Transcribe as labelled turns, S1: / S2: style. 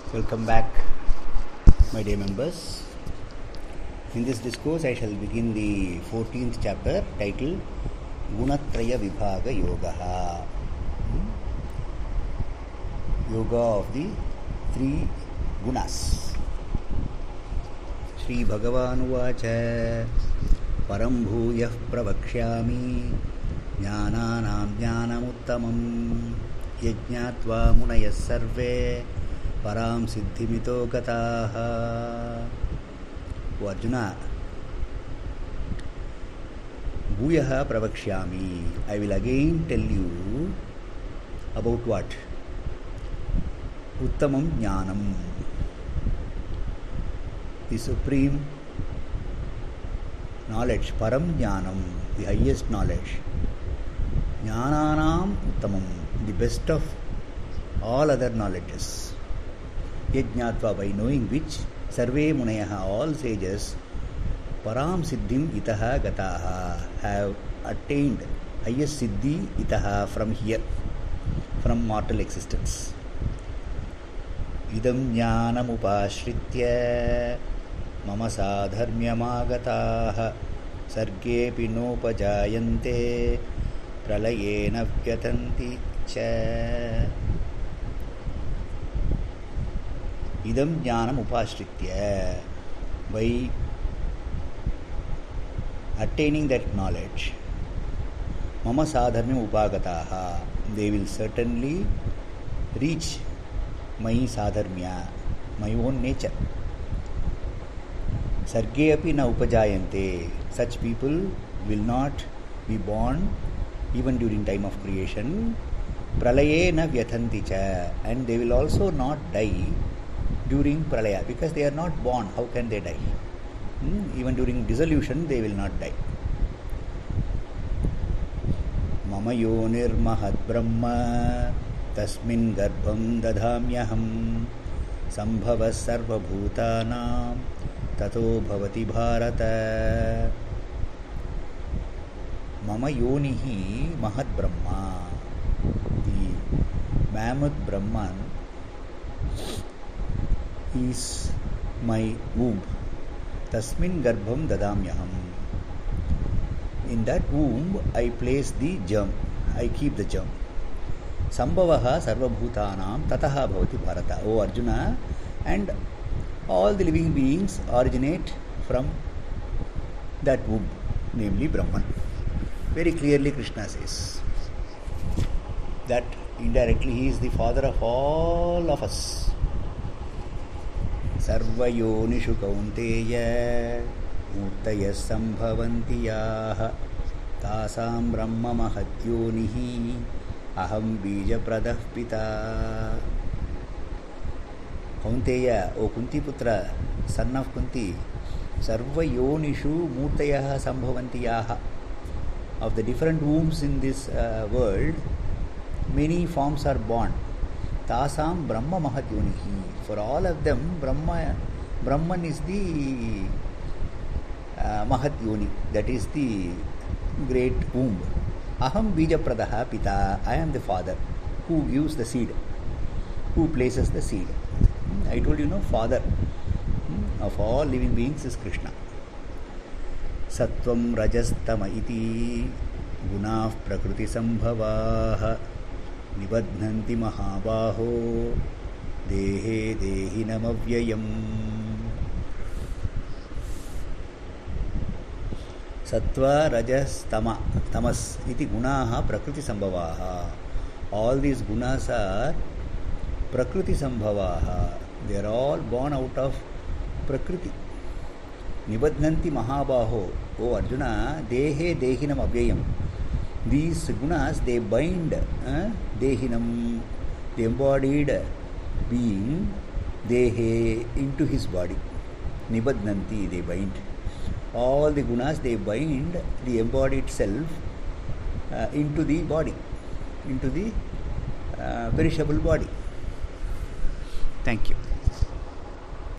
S1: Welcome back, my dear members. In this discourse, I shall begin the 14th chapter titled Gunatraya Vibhaga Yoga. Yoga of the three gunas. Shri Bhagavan Uvacha Param Bhuyah Pravakshyami Jnananam Jnanamuttamam Yajñatva Munayas Sarve Param Siddhimito Gataha. O Arjuna, Bhuyaha Pravakshyami. I will again tell you about what? Uttamam Jnanam, the supreme knowledge, Param Jnanam, the highest knowledge. Jnananam Uttamam, the best of all other knowledges. Yajñatva, by knowing which, Sarve Munayaha, all sages, Param Siddhim Itaha Gataha, have attained highest Siddhi Itaha, from here, from mortal existence. Idam Jnanam Upashritya Mama Sadharmyamagataha Sargepi Nopajayante Pralayena Vyatanti Cha. Idam Jnanam Upashritya, by attaining that knowledge, Mama Sadharmyam Upagataha, they will certainly reach my Sadharmya, my own nature. Sarge api na upajayante, such people will not be born even during time of creation. Pralaye na vyathanti cha, and they will also not die during pralaya, because they are not born. How can they die? Even during dissolution they will not die. Mama yonir mahad brahma tasmin garbham dadhamyaham sambhava sarva bhutanam tato bhavati bharata. Mama yonihi mahad brahma, the mammoth Brahman is my womb. Tasmin garbham dadamyaham. In that womb I place the germ, I keep the germ. Sambhavaha sarva bhutanam tataha bhavati bharata. O Arjuna, and all the living beings originate from that womb, namely Brahman. Very clearly Krishna says that indirectly he is the father of all of us. Sarva yonishu kaunteya murtaya sambhavanti yaha tasam brahma mahatyonihi aham bija pradah pita. Kaunteya, O Kunti Putra, son of Kunti, Sarva yonishu murtaya sambhavanti yaha. Of the different wombs in this world, many forms are born. Tasam Brahma Mahatyonihi. For all of them, Brahman is the Mahatyoni, that is the great womb. Aham Bija Pradaha Pita. I am the father who gives the seed, who places the seed. I told you, father of all living beings is Krishna. Sattvam Rajastama iti Gunah Prakriti Sambhavaha Nibadhanti Mahabaho Dehe Dehinam Avyayam. Sattva Rajas Tama, Tamas iti Gunaha Prakriti Sambhavaha. All these gunas are Prakriti Sambhavaha. They are all born out of Prakriti. Nibadhanti Mahabaho. O Arjuna, Dehe Dehinam Avyayam. These gunas, they bind Dehinam, the embodied being, Dehe, into his body. Nibadhanti, they bind. All the gunas, they bind the embodied self into the body, into the perishable body. Thank you.